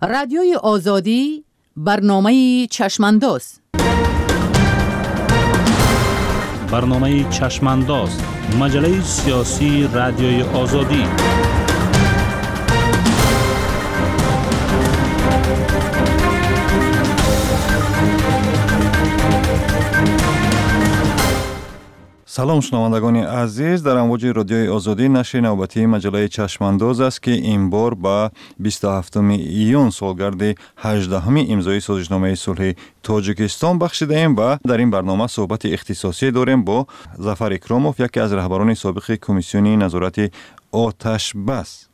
رادیوی آزادی برنامه چشمانداز. برنامه چشمانداز، مجله سیاسی رادیوی آزادی. سلام شنوندگان عزیز، در امواج رادیوی آزادی نشر نوبتی مجله چشمانداز است که این بار با 27 ایون سالگرد 18 امضای سازشنامه صلح تاجیکستان بخشیده ایم و در این برنامه صحبت اختصاصی داریم با ظفر اکراموف، یکی از رهبران سابق کمیسیون نظارت آتش بس.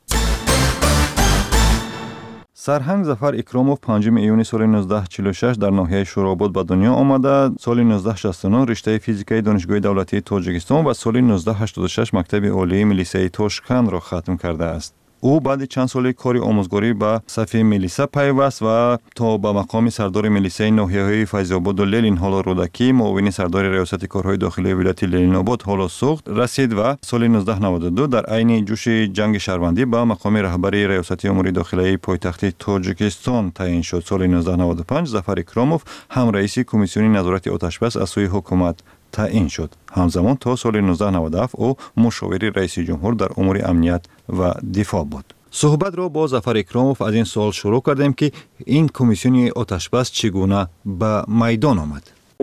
سرهنگ ظفر اکراموف 5 ایون سال 1946 در ناحیه شوراباد به دنیا آمده. سال 1969 رشته فیزیکای دانشگاه دولتی تاجیکستان و سال 1986 مکتب عالی ملیسه تاشکند را ختم کرده است. او بعد چند سال کار آموزگاری به صف ملیسه پیوست و تا به مقام سردار ملیسه ناحیه‌های فیض آباد و للین حالا رودکی، معاون سردار ریاست کارهای داخلی ولایت للین آباد حالا سوخت رسید و سال 1992 در عین جوش جنگ شهروندی به مقام رهبر ریاست امور داخلی پایتخت تاجیکستان تعیین شد. سال 1995 ظفر اکراموف هم رئیس کمیسیون نظارت آتش‌بس از سوی حکومت تعیین شد. همزمان تا سال 1997 او مشاور رئیس جمهور در امور امنیت و دفاع بود. صحبت را با ظفر اکراموف از این سوال شروع کردیم که این کمیسیون آتش‌بس چگونه به میدان آمد.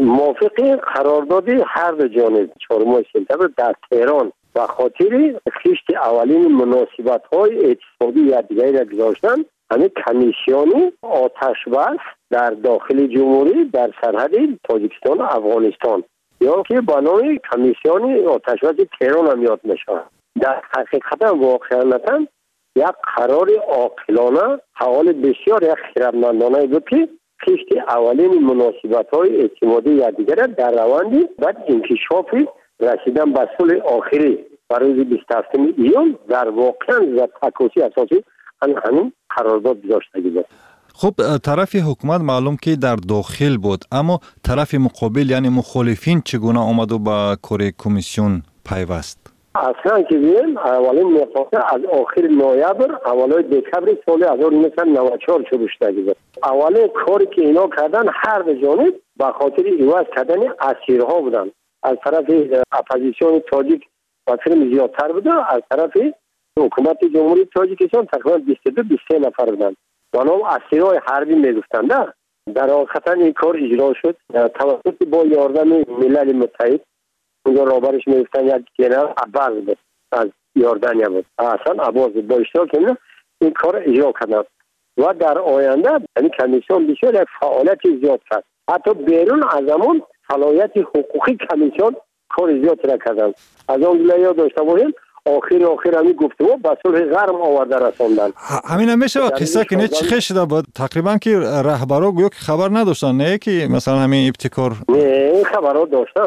موافق قرارداد هر دو جانب 4 سپتامبر در تهران و خاطر خشت اولین مناسبت‌های اقتصادی یادگاری را گذاشتن، همین کمیسیون آتش‌بس در داخل جمهوری در سرحد تاجیکستان و افغانستان یا که با نام کمیسیون آتش‌بس تهران هم یاد میشه. در حقیقت واقعا یک قرار عاقلانه حوال بسیار یک خردمندانه بود که خشت اولین مناسبت‌های اعتمادی یادگاری در روند بعد انکشاف رسیدن به صلح آخری برای 27 ایون در واقعا و تکاسی اساسی همین قرارداد گذاشته شده. خب طرف حکومت معلوم که در داخل بود، اما طرف مقابل یعنی مخالفین چگونه آمد و به کار کمیسیون پیوست؟ اصلا که بیم اولین میفاقه از آخر نوامبر اولای دکبر سال 1994 شروع شده. اولین کاری که اینا کردن هر دو جانب به خاطر عوض کردن اسیرها بودن. از طرف اپوزیسیون تاجیک واسه زیادتر بوده، از طرف حکومت جمهوری تاجیکستان تقریبا 22-23 نفر بودن. بنام اسیرهای حربی میگفتند. در واقع این کار اجرا شد توسط با یاردن ملل متحد. اونجا رابرش میگفتن یک جنرال عباس بود از یاردانیا بود، اصلا عباس با اشتراک این کار اجرا کردن و در آینده یعنی کمیسیون بسیار یک فعالیت زیاد کرد. حتی بیرون از همون صلاحیت حقوقی کمیسیون کار زیاد را کردن. از اون جلوی داشته باشیم آخر همین گفتگو با صلح غرم آورده رساندن. همین همیشه قصه که نه چی شده بود تقریبا که رهبرا گویا که خبر نداشتن، نه که مثلا همین ابتکار نه خبرها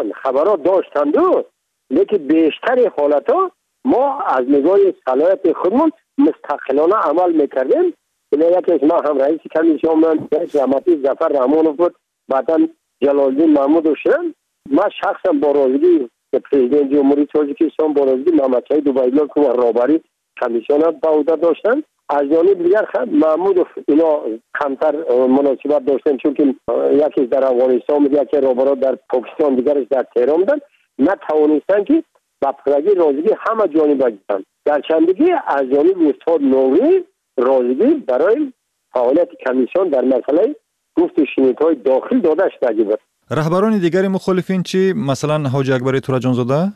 داشتن لیکن بیشتر حالتا ما از نگاه صلاحیت خودمون مستقلانه عمل میکردیم. یکی از ما هم رئیس کمیسیون من رحمتی ظفر رحمانوف بود، بعدا جلال‌الدین محمود شدن. ما شخصا با رازگی پرزیدنت جمهوری تاجیکستان با رازگی محمدشاهی دوبایلو که رهبری کمیسیون به عهده داشتن، از جانب دیگر محمود اینا کمتر مناسبت داشتن چون که یکی در افغانستان بود، یکی رهبرا در پاکستان، دیگرش در تهران بودن، نتوانستن که با پرگی رازگی همه جانب بگیرن. در چندگی از جانب استاد نوری رازگی برای فعالیت کمیسیون در مسئله گفت و شنیدهای داخل داده شده بود. رهبران دیگری مخالفین چی؟ مثلا حاجی اکبری تورجانزاده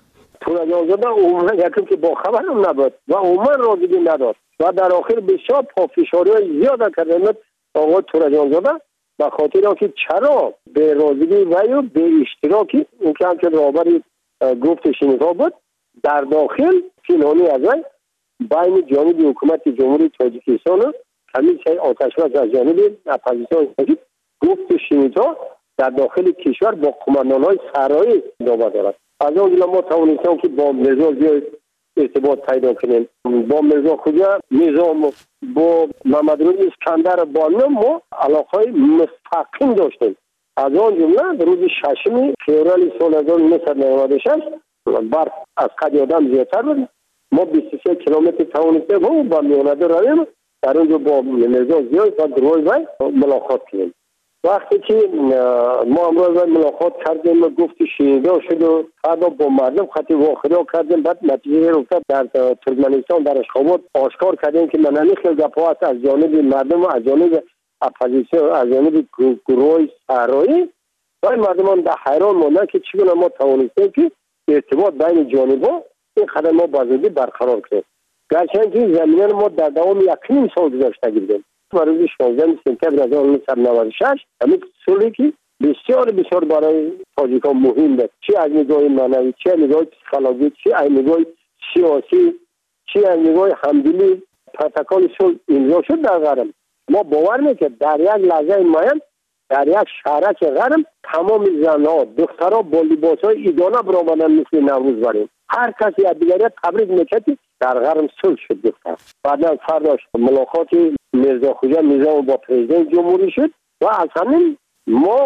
عموما یکی که با خبر هم نبود و عموما رازگی نداد و در آخر بسیار پافشاری زیاد کردن آقای تورجانزاده به خاطر آنکه چرا به رازگی و به اشتراکی اون که همچنین رهبری گفت شنیدها بود در داخل پنهانی از وی بین جانب حکومت جمهوری تاجیکستان و کمیسیون آتش‌بس از جانب اپوزیسیون گفت شنیدها در داخل کشور با قماندان‌های سرایی دعوا دارد. از اون جلو ما توانستیم که با مرزا زیاد ارتباط پیدا کنیم، با مرزا خوجا نظام، با محمدرضا اسکندر بانو ما علاقه مستقیم داشتیم. از اون جمله روز 6 فوریه سال 1996 برف از قد آدم زیادتر بود. ما 23 کیلومتر توانستیم با میانده رویم در اونجا با مرزا زیاد و دروی ملاقات کردیم. وقتی که ما امروز ملاقات کردیم گفت شنیده شد و فردا با مردم خطی واخرا کردیم. بعد نتیجه رو در ترکمنستان در اشخابات آشکار کردیم که من خیلی گپ‌ها است از جانب مردم و از جانب اپوزیسیون، از جانب گروه صحرایی و مردمان در حیران ماندن که چگونه ما توانستیم که ارتباط بین جانب‌ها این قدم ما بازدی برقرار کنیم. گرچه زمینه ما در دوام 1.5 سال گذشته بودیم. روز 16 سپتامبر 1996 همین سالی که بسیار برای تاجیکان مهم بود، چه از نگاه معنوی، چه از نگاه پسیکولوژی، چه از نگاه سیاسی، چه از نگاه همدلی پروتکل صلح امضا شد در غرب. ما باور میکنیم در یک لحظه معین در یک شهرک غرب تمام زنها دخترها با لباسهای ایدانه برآمدن مثل نوروز بریم. هر کسی از دیگری تبریک میکرد در غرب صلح شد دختر. بعدا فرداش ملاقات مرزا خوجا نظام با پرزیدنت جمهوری شد و از همین ما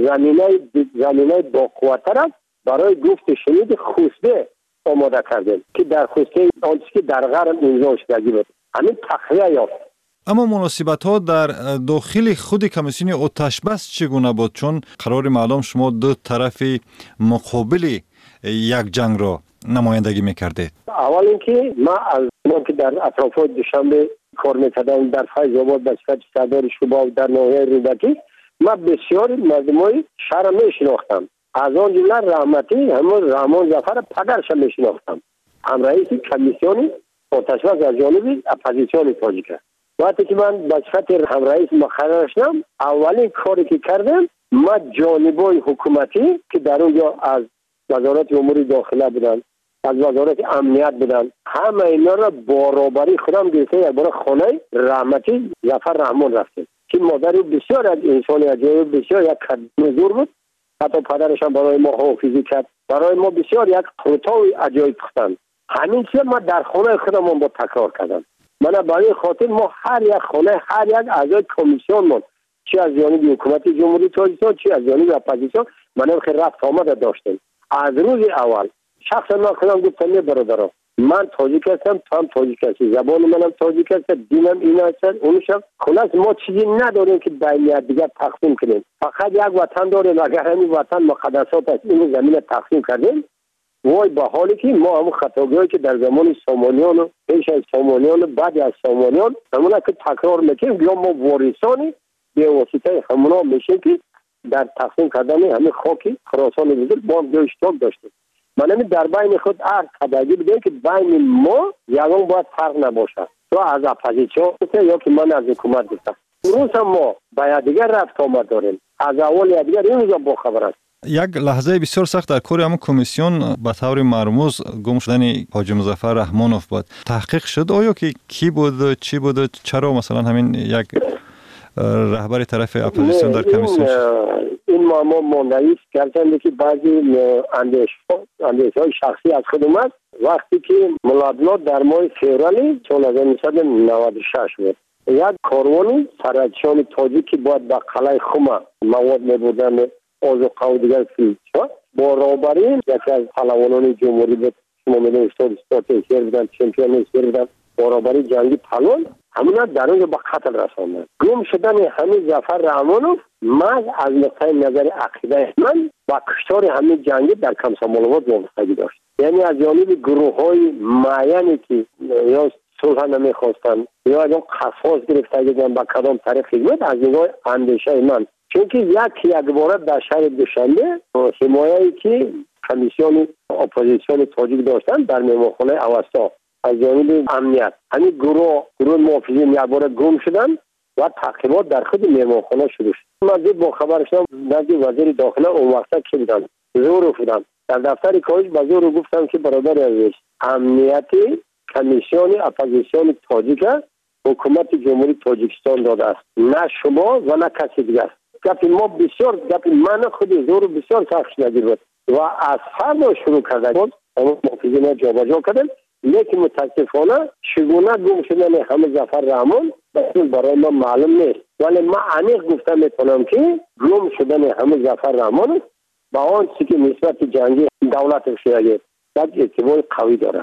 زمینه با قوتر برای گفت شنید خوسته آماده کردیم که در خوسته آنچه که در غرب امضا شدگی بود همین تخلیه یافت. اما مناسبت‌ها در داخل خود کمیسیون آتش بس چگونه بود؟ چون قرار معلوم شما دو طرف مقابل یک جنگ را نمایندگی میکردید. اول اینکه ما که در اطراف دوشنبه کار میکردم در فیض آباد به صفت سردار شوبا و در ناحیه رودکی، ما بسیار مردمای شهر میشناختم. از آن جمله رحمتی همون رحمان ظفر پدرش میشناختم، هم رئیس کمیسیون آتش بس از جانب اپوزیسیون تاجیک. وقتی که من به صفت هم رئیس مقرر شدم، اولین کاری که کردم ما جانبای حکومتی که در اونجا از وزارت امور داخله بودن، از وزارت امنیت بودن، همه اینا را برابری خودم گرفته یک بار خانه رحمتی ظفر رحمان رفتیم که مادر بسیار از انسان عجیب، بسیار یک کدمزور بود. حتی پدرش هم برای ما حافظی کرد، برای ما بسیار یک خطای عجایب کردن. همین چیز ما در خانه خودم با تکرار کردم. من برای خاطر ما هر یک خانه، هر یک اعضای کمیسیون ما، چه از جانب حکومت جمهوری تاجیکستان چه از جانب اپوزیسیون، من خیلی رفت آمد داشتیم. از روز اول شخصا من خودم گفتم برادران، من تاجیک هستم، تو هم تاجیک هستی، زبان منم تاجیک است، دینم این است، اونشم. خلاص ما چیزی نداریم که بین دیگر تقسیم کنیم. فقط یک وطن داریم. اگر همین وطن مقدسات است این زمین تقسیم کردیم، وای به حالی که ما هم خطاگاهی که در زمان سامانیان و پیش از سامانیان و بعد از سامانیان همونا که تکرار میکنیم، یا ما وارثانی به واسطه همونا میشیم که در تقسیم کردن همین خاکی خراسان بزرگ با هم اشتراک داشتیم. من همین در بین خود هر قدری بودیم که بین ما یکان باید فرق نباشد، تو از اپوزیسیون یا که من از حکومت هستم. روز هم ما باید دیگر رفت آمد داریم، از اول دیگر این روزا با خبر است. یک لحظه بسیار سخت در کار همون کمیسیون به طور مرموز گم شدن حاجی مظفر رحمانوف بود. تحقیق شد آیا که کی بود، چی بود، چرا مثلا همین یک رهبر طرف اپوزیسیون در کمیسیون شد؟ این معما ماندنی کردند که بعضی اندیشه‌های شخصی از خودم است. وقتی که ملابنات در ماه فوریه سال 1996 بود، یک کاروانی سرچشان تاجیک که باید به قلعه خم مواد می‌بردن آذوقه و دیگر فیلتر با رهبری یکی از پهلوانان جمهوری بود، شما می‌دونید استاد شهر بودن، چمپیون شهر بودن، با رهبری جنگی پهلوان همونا در اونجا به قتل رساندن. گم شدن همین ظفر رحمانوف من از نقطه نظر عقیده من با کشتار همین جنگی در کمسامالوات وابستگی داشت. یعنی از جانب گروه‌های معینی که یا صلح نمیخواستن یا از اون قصاص گرفتگی بودن با کدام طریق خدمت، از نگاه اندیشه من، چون که یک بار در شهر دوشنبه حمایه‌ای که کمیسیون اپوزیسیون تاجیک داشتن در مهمانخانه اوستا از جانب امنیت، همین گروه محافظین یک بار گم شدن و تعقیبات در خود مهمانخانه شروع شد. من با خبر شدم نزد وزیر داخله اون وقتا که بودن زور بودن در دفتر کاج با زور گفتم که برادر عزیز، امنیت کمیسیون اپوزیسیون تاجیک حکومت جمهوری تاجیکستان داده است، نه شما و نه کسی دیگر. گپی ما بسیار گپی من خود زور بسیار سخت نگیر و از فردا شروع کرده بود اما محافظین جابجا کردن. لیکن متاسفانه چگونه گم شدن همه ظفر رحمان برای ما معلوم نیست، ولی ما عمیق گفته میتونم که گم شدن همه ظفر رحمان با آن چیزی که نسبت جنگی دولت شیعه یک ارتباط قوی دارد.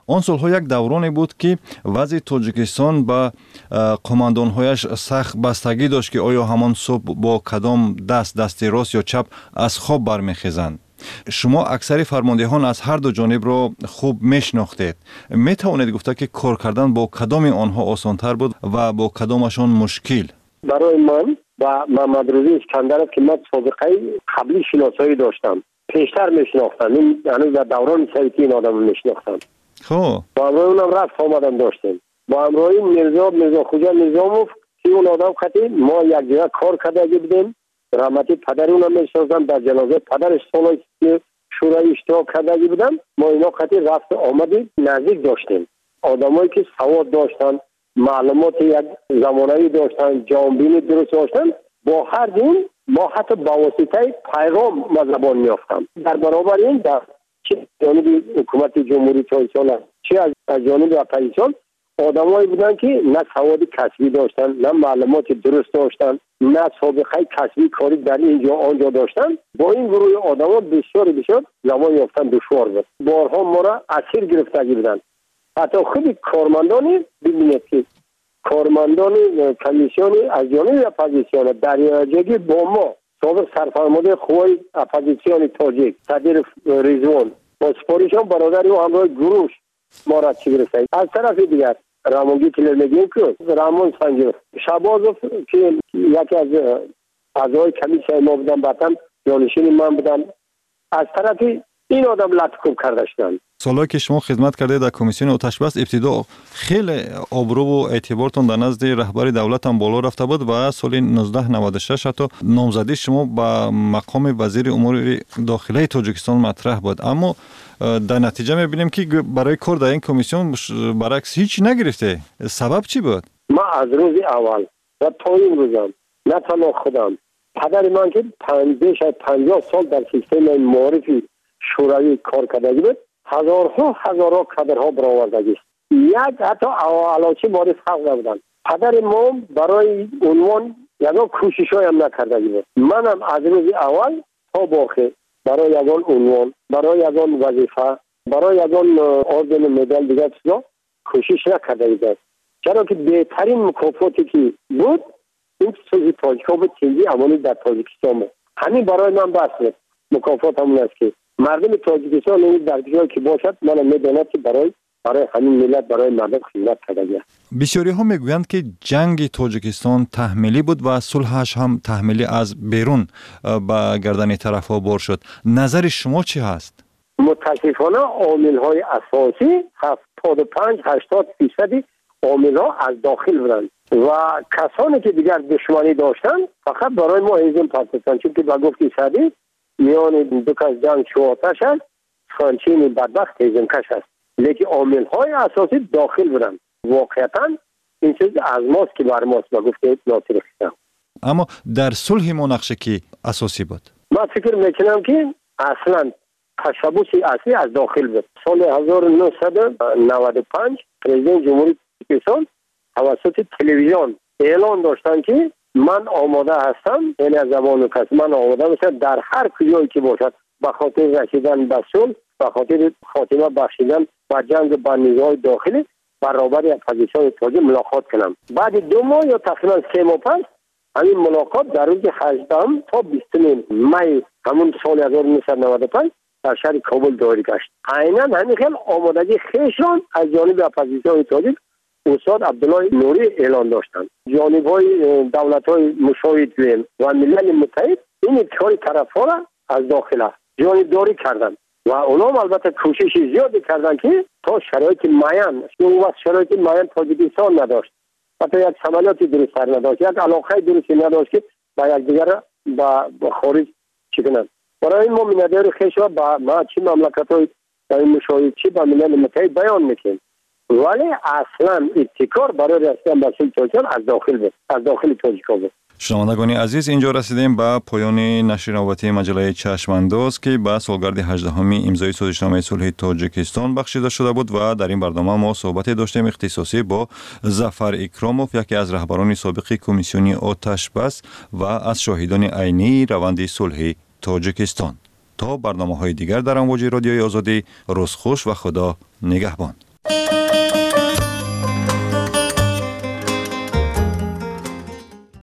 آن سالها یک دورانی بود که وضع تاجیکستان با قماندانهایش سخت بستگی داشت که آیا همان صبح با کدام دست راست یا چپ از خواب برمیخیزند. شما اکثر فرماندهان از هر دو جانب را خوب میشناختید. می توانید گفته که کار کردن با کدام آنها آسانتر بود و با کدامشان مشکل؟ برای من و محمد روزی اسکندر که من سابقه قبلی شناسایی داشتم، پیشتر میشناختم. این هنوز در دوران سویتی این آدم میشناختم. خب با همراه اونم رفت آمدن داشتیم. با همراه میرزا خوجا نظاموف که اون آدم خطی ما یک جگه کار کرده بودیم. رحمتی پدر اونم میشناختم، در جنازه پدرش سالای که شورای اشتراک کرده بودم. ما اینا خطی رفت آمدی نزدیک داشتیم. آدمایی که سواد داشتن، معلومات یک زمانه‌ای داشتن، جانبینی درست داشتن، با هر دین ما حتی با واسطه پیغام زبان میافتم. در برابر این در چه جانب حکومت جمهوری تاجیکستان چه از جانب اپوزیسیون آدمایی بودن که نه سواد کسبی داشتن، نه معلومات درست داشتن، نه سابقه کسبی کاری در اینجا آنجا داشتن. با این گروه آدما بسیار زبان یافتن دشوار بود. بارها ما را اسیر گرفتگی بودن. حتی خود کارمندانی ببینید که کارمندان کمیسیون از جانب اپوزیسیون دریاجگی با ما سابق سرفرمانده قوای اپوزیسیون تاجیک صدر رضوان با سپاریشان برادری و همراه گروش ما را چی گرفتند. از طرف دیگر رامونگی کلر میگیم که رامون سنجر شبازوف که یکی از اعضای کمیسیون ما بودن، بعداً جانشین من بودن، از طرف این آدم لطکوب کرده شدند. سالهایی که شما خدمت کرده در کمیسیون آتش‌بس ابتدا خیلی آبرو و اعتبارتون در نزد رهبر دولت هم بالا رفته بود و سال 1996 حتی نامزدی شما با مقام وزیر امور داخلی تاجیکستان مطرح بود. اما در نتیجه می‌بینیم که برای کار در این کمیسیون برعکس هیچ نگرفته. سبب چی بود؟ ما از روز اول و تا این روزم نه تنها خودم، پدر من که 50 سال در سیستم معرفی شوروی کار کرده بود، هزارها کادرها برآوردگی است. یک حتی علاوه معرف خلق نبودن. پدر ما برای عنوان یگان کوشش‌های هم نکرده بود. منم از روز اول تا باخر برای یگان عنوان، برای یگان وظیفه، برای یگان اردن مدال دیگر چیزا کوشش نکرده بود. چرا که بهترین مکافاتی که بود این چیزی تاجیک‌ها بود، چیزی اولی در تاجیکستان بود. همین برای من بس بود. مکافات همون است که مردم تاجیکستان این در جایی که باشد من میدانم که برای همین ملت، برای مردم خدمت کرده. بسیاری ها میگویند که جنگ تاجیکستان تحمیلی بود و صلحش هم تحمیلی از بیرون با گردن طرف‌ها بار شد. نظر شما چی هست؟ متاسفانه عامل‌های اساسی 75-80% عامل‌ها از داخل بودند و کسانی که دیگر دشمنی داشتند فقط برای ما هیزم پرتستان، چون که با گفتی سادی میان دو کس جنگ شواتش است، خانچین بدبخت هیزم کش است. لیکن عامل‌های اساسی داخل بودند. واقعیتاً این چیز از ماست که بر ماست با گفته ناصر خیستم. اما در صلح ما نقشه کی اساسی بود؟ من فکر میکنم که اصلا تشبوس اصلی از داخل بود. سال 1995 پرزیدنت جمهوری تاجیکستان توسط تلویزیون اعلان داشتن که من آماده هستم، یعنی از زمان کس من آماده هستم در هر کجایی که باشد به خاطر رسیدن به صلح، به خاطر خاتمه بخشیدن و جنگ با نیروهای داخلی برابر اپوزیسیون تاجیک ملاقات کنم. بعد 2 ماه یا تقریبا 3 ماه پس همین ملاقات در روز 18 تا 20 می همون سال 1995 در شهر کابل داری گشت. عیناً همین خیلی آمادگی خیشان از جانب اپوزیسیون تاجیک استاد عبدالله نوری اعلان داشتند. جانب‌های دولت‌های مشاهد و ملل متحد این کار طرف‌ها را از داخل جانبداری کردند و اونها البته کوشش زیادی کردند که تا شرایط معین، اون وقت شرایط معین تاجیکستان نداشت، حتی یک سمالاتی درست نداشت، یک علاقه درستی نداشت که با یکدیگر با خارج چی کنند. برای این ما مینادر خیشا با ما چی مملکت‌های مشاهد چی با ملل متحد بیان میکنیم، ولی اصلا ابتکار برای رسیدن به صلح تاجیکستان از داخل بود، از داخل تاجیکستان بود. شنوندگان عزیز، اینجا رسیدیم به پایان نشر نوبتی مجله چشمانداز که به سالگرد 18 امضای سازشنامه صلح تاجیکستان بخشیده شده بود و در این برنامه ما صحبت داشتیم اختصاصی با ظفر اکراموف، یکی از رهبران سابق کمیسیون آتش‌بس و از شاهدان عینی روند صلح تاجیکستان. تا برنامه‌های دیگر در امواج رادیوی آزادی، روز خوش و خدا نگهبان.